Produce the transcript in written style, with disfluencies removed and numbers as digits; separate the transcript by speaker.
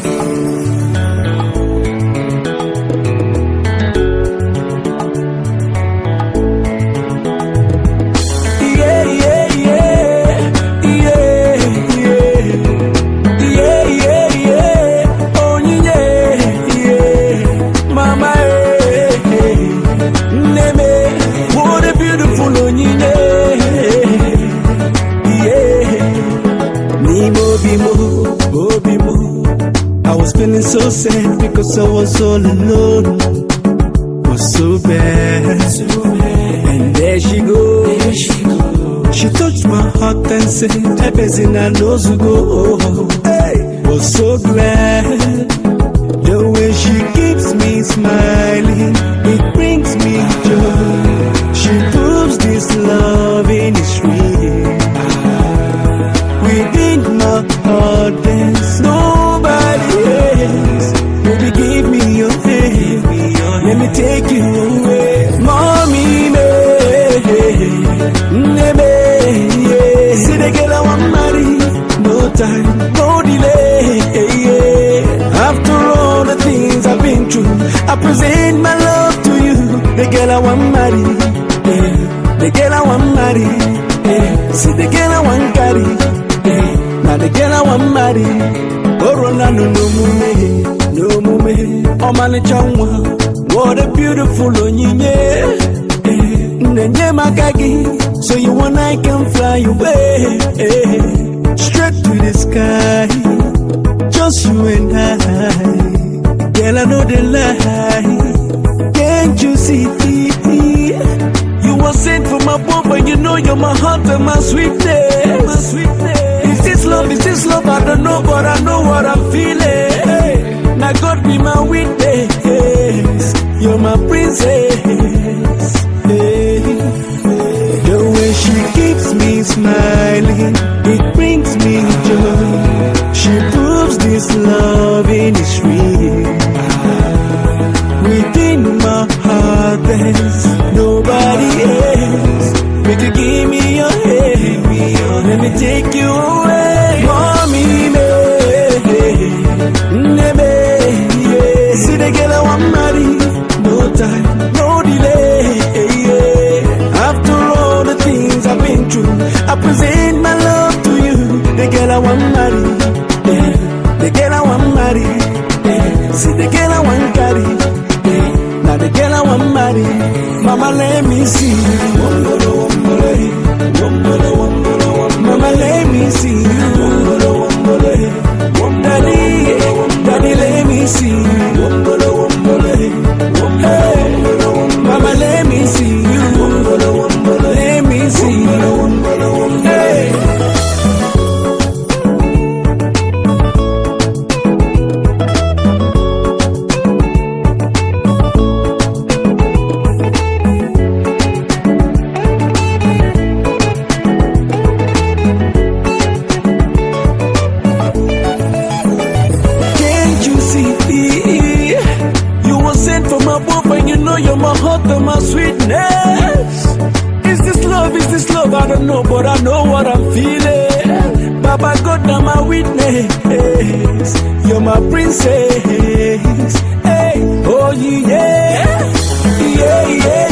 Speaker 1: I was feeling so sad because I was all alone. Was so bad. And there she goes. She touched my heart and said, "Ebezina knows who go." Hey, was so glad. The way she keeps me smiling, it brings me joy. She proves this love is real. Within my heart there's nobody else. Baby, give me your hand, let me take you away. Mommy, see the girl I want marry. No time, no delay. After all the things I've been through, I present my love to you. The girl I want marry, the girl I want marry. See the girl I want carry. Now the girl I want marry. Corona no mume. Oh man, what a beautiful onyinye. Nenye makagi, so you and I can fly away straight to the sky. Just you and I. Girl, I know the lie. Can't you see? You were sent from above, and you know you're my heart and my sweetness. Is this love? I don't know, but I know what I'm feeling. Now God be my witness. You're my princess. The way she keeps me smiling, it brings me joy. She proves this love is real. Within my heart there's nobody else. Make you give me your hand, let me take you away. Mommy, see the girl I want marry. No time, no delay. After all the things I've been through, I present my love to you. The girl I want marry, the girl I want marry. See the girl I want carry. Now the girl I want marry. Mama, let me see. Mama, let me see you. Daddy, let me see you. Hey, Mama, let me see you. Let me see you. Hey. You're my heart and my sweetness. Is this love? I don't know, but I know what I'm feeling. Baba God, now my witness. You're my princess. Hey, oh yeah.